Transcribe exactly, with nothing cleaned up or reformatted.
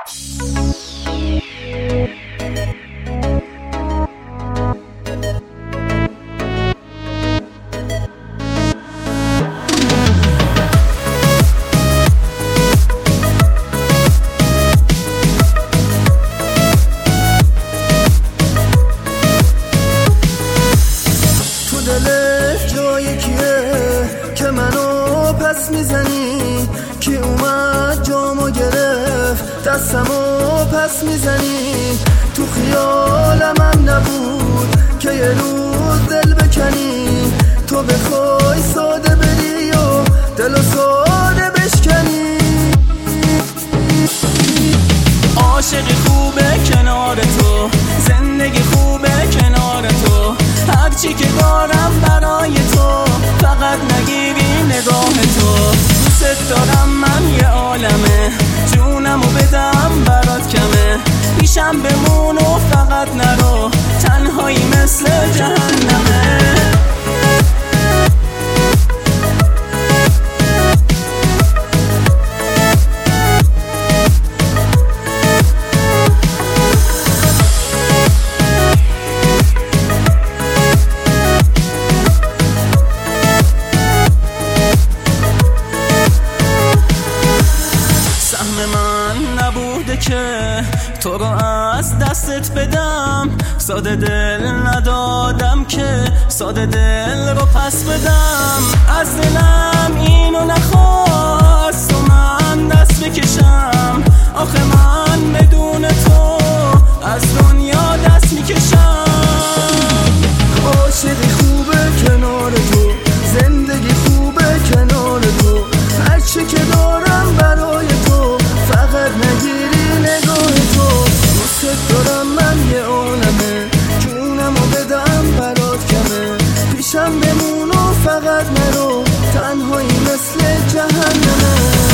جای کیه که منو پس میزنی؟ کی اومد جامو گرفت دستمو پس میزنی؟ تو خیالم هم نبود که یه روز دل بکنی، تو بخوای ساده بری و دلو ساده بشکنی. عاشقی خوبه کنار تو، زندگی خوبه کنار تو، هرچی که دارم برای تو، فقط نگیری نگاه تو. دوست دارم من یه عالمه، جونمو بدم برات کمه، پیشم بمون و فقط نرو، تنهایی مثل جهنمه. من نبوده که تو رو از دستت بدم، ساده دل ندادم که ساده دل رو پس بدم. از دلم اینو نخواست و من دست بکشم، آخه من بدون تو از دنیا دست میکشم. عاشقی خوبه کنار تو، زندگی خوبه کنار تو، هرچی که دارم برای تو، فقط نگیری نگاه تو. دوست دارم من یه عالمه، جونمو بدم برات کمه، پیشم بمون و فقط نرو، تنهایی مثل جهنمه.